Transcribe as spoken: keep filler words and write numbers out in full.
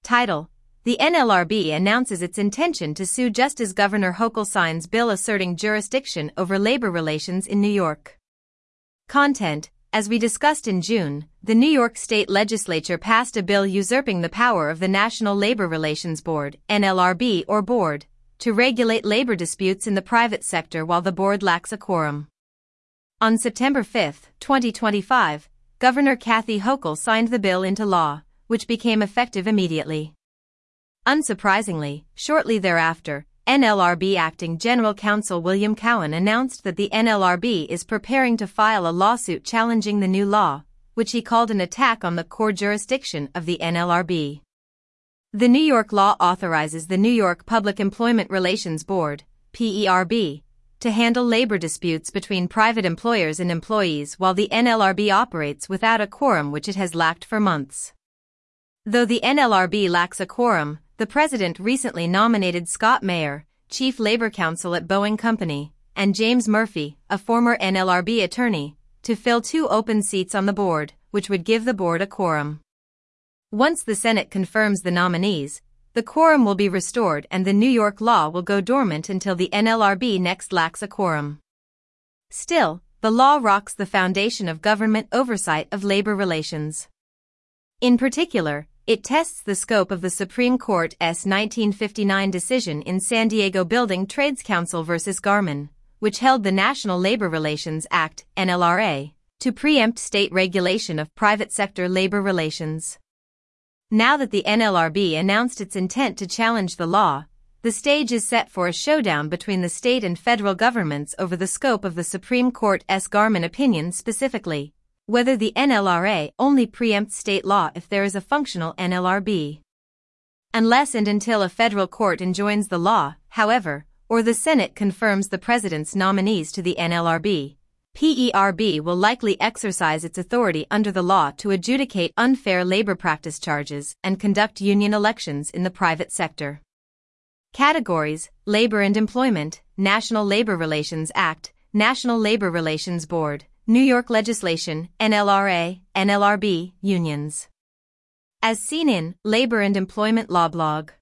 Title: The N L R B announces its intention to sue just as Governor Hochul signs bill asserting jurisdiction over labor relations in New York. Content: As we discussed in June, the New York State Legislature passed a bill usurping the power of the National Labor Relations Board, N L R B or board, to regulate labor disputes in the private sector while the board lacks a quorum. On September fifth, twenty twenty-five, Governor Kathy Hochul signed the bill into law, which became effective immediately. Unsurprisingly, shortly thereafter, N L R B Acting General Counsel William Cowan announced that the N L R B is preparing to file a lawsuit challenging the new law, which he called an attack on the core jurisdiction of the N L R B. The New York law authorizes the New York Public Employment Relations Board, P E R B, to handle labor disputes between private employers and employees while the N L R B operates without a quorum, which it has lacked for months. Though the N L R B lacks a quorum, the president recently nominated Scott Mayer, chief labor counsel at Boeing Company, and James Murphy, a former N L R B attorney, to fill two open seats on the board, which would give the board a quorum. Once the Senate confirms the nominees, the quorum will be restored and the New York law will go dormant until the N L R B next lacks a quorum. Still, the law rocks the foundation of government oversight of labor relations. In particular, it tests the scope of the Supreme Court's nineteen fifty-nine decision in San Diego Building Trades Council versus Garmin, which held the National Labor Relations Act, N L R A, to preempt state regulation of private sector labor relations. Now that the N L R B announced its intent to challenge the law, the stage is set for a showdown between the state and federal governments over the scope of the Supreme Court's Garmin opinion, specifically whether the N L R A only preempts state law if there is a functional N L R B. Unless and until a federal court enjoins the law, however, or the Senate confirms the president's nominees to the N L R B, P E R B will likely exercise its authority under the law to adjudicate unfair labor practice charges and conduct union elections in the private sector. Categories: Labor and Employment, National Labor Relations Act, National Labor Relations Board, New York legislation, N L R A, N L R B, unions. As seen in Labor and Employment Law blog.